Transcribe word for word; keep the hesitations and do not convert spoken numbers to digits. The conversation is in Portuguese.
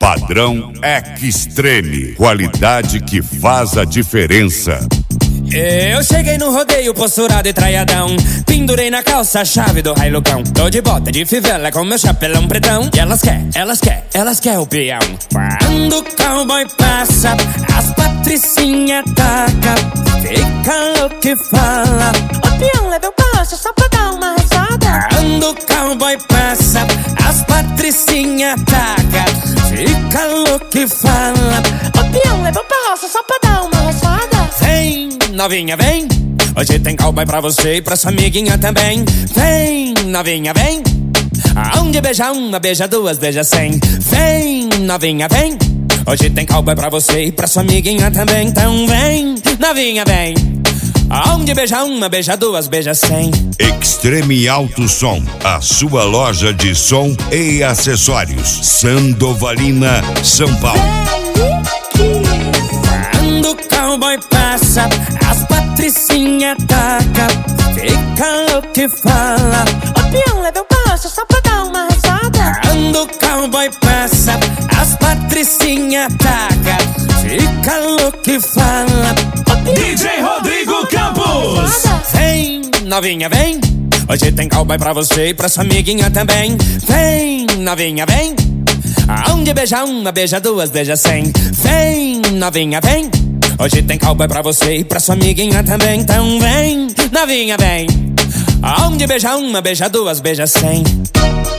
Padrão Extreme, qualidade que faz a diferença. Eu cheguei no rodeio posturado e traiadão, pendurei na calça a chave do railucão. Tô de bota de fivela com meu chapelão pretão. E elas quer, elas quer, elas quer o peão. Quando o cowboy passa, as patricinha taca, fica louco e fala: o peão leva o passo só pra dar uma rezada. Quando o cowboy passa, as patricinha taca, fica louco e fala: o peão leva o passo só pra dar uma rezada. Vem, novinha, vem, hoje tem cowboy pra você e pra sua amiguinha também. Vem, novinha, vem, aonde beija uma, beija duas, beija cem. Vem, novinha, vem, hoje tem cowboy pra você e pra sua amiguinha também. Então vem, novinha, vem, aonde beija uma, beija duas, beija cem. Extreme Alto Som, a sua loja de som e acessórios. Sandovalina, São Paulo. Quando o cowboy passa, as patricinha taca, fica louco e fala: o peão leva o passo só pra dar uma rezada. Quando o cowboy passa, as patricinha taca, fica louco e fala: D J Rodrigo Campos. Vem, novinha, vem, hoje tem cowboy pra você e pra sua amiguinha também. Vem, novinha, vem, aonde beija uma, beija duas, beija cem. Vem, novinha, vem, hoje tem cowboy pra você e pra sua amiguinha também. Então vem, novinha, vem, aonde beija uma, beija duas, beija cem.